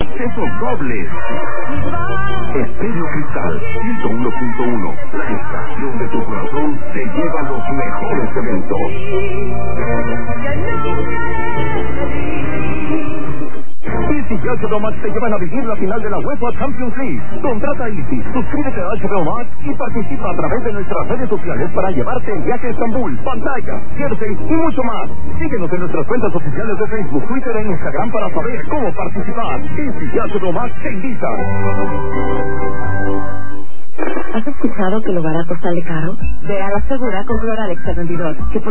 accesos dobles. Estéreo Cristal 101.1. La estación de tu corazón te lleva a los mejores eventos. Easy y HBO Max te llevan a vivir la final de la UEFA Champions League. Contrata Easy, suscríbete a HBO Max y participa a través de nuestras redes sociales para llevarte el viaje a Estambul, pantalla, jerseys y mucho más. Síguenos en nuestras cuentas oficiales de Facebook, Twitter e Instagram para saber cómo participar. Easy y HBO Max te invitan. ¿Has escuchado que lo barato sale caro? Ve a la segura con Cloralex 72, que